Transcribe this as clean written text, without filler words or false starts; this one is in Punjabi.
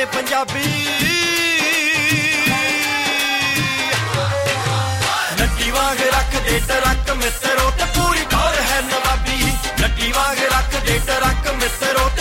ਨੇ ਪੰਜਾਬੀ ਲੱਟੀ ਵਾਂਗ ਰੱਖਦੇ ਟਰੱਕ ਮਿੱਤਰੋ ਤੇ ਪੂਰੀ ਟੌਰ ਹੈ ਨਵਾਬੀ ਲੱਟੀ ਵਾਂਗ ਰੱਖਦੇ ਟਰੱਕ ਮਿੱਤਰੋ